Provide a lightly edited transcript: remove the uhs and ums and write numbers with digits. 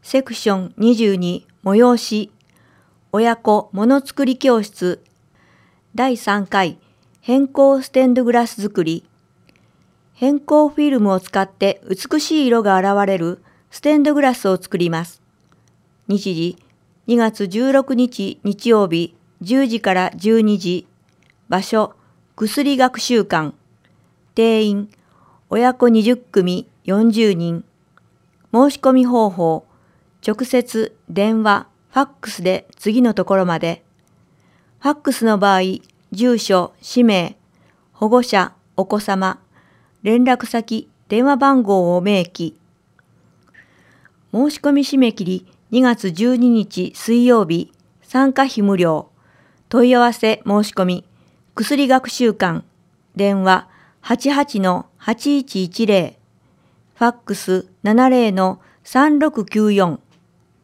セクション22催し親子ものづくり教室第3回偏光ステンドグラス作り。偏光フィルムを使って美しい色が現れるステンドグラスを作ります。日時2月16日日曜日10時から12時。場所薬学習館。定員親子20組40人。申し込み方法直接電話ファックスで次のところまで。ファックスの場合住所氏名保護者お子様連絡先電話番号を明記。申し込み締め切り2月12日水曜日。参加費無料。問い合わせ申し込み薬学習館電話88-8110ファックス70-3694